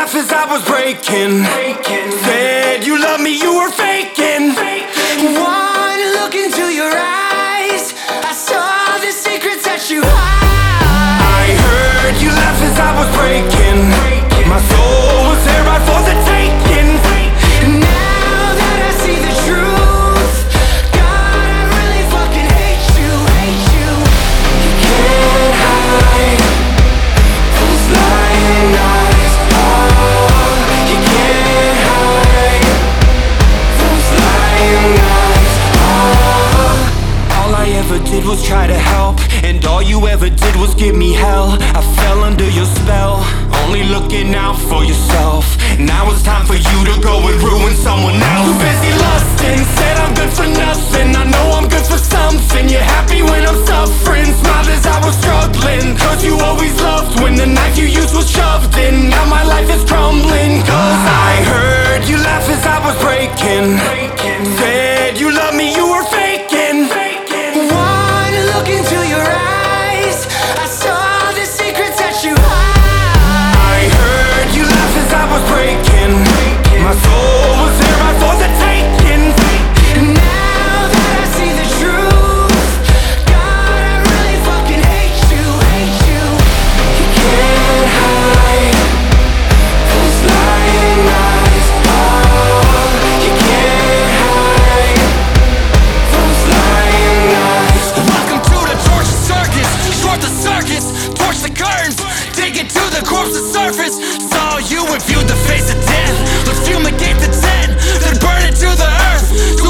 laugh as I was breaking. Said you love me, you were faking. One look into your eyes, I saw the secrets that you hide. I heard you laugh as I was breaking. My soul was there right for the taking. Now that I see the truth, God, I really fucking hate you, hate you. You can't hide those lying eyes. Oh, you can't hide those lying eyes. Oh. All I ever did was try to help, and all you ever did was give me hell. I fell under your spell, only looking out for yourself. Now it's time for you to go and ruin someone else. Too busy lusting, said I'm good for nothing. I know I'm good for something. You're happy when I'm suffering, smiled as I was struggling. Cause you always loved when the knife you used was shoved in. Now my life is crumbling. Cause I heard you laugh as I was breaking. Said you love me, you were faking. One look into your eyes, I saw the secrets that you hide. I heard you laugh as I was breaking. My soul was there right for the taking. Now that I see the truth, God, I really fucking hate you, hate you. You can't hide those lying eyes. Oh, you can't hide those lying eyes. Welcome to the torture circus. Short the circus, torch the curtains, dig it to the corpse's surface. Saw you and viewed the face of death. Let's fumigate the tent, then burn it to the earth.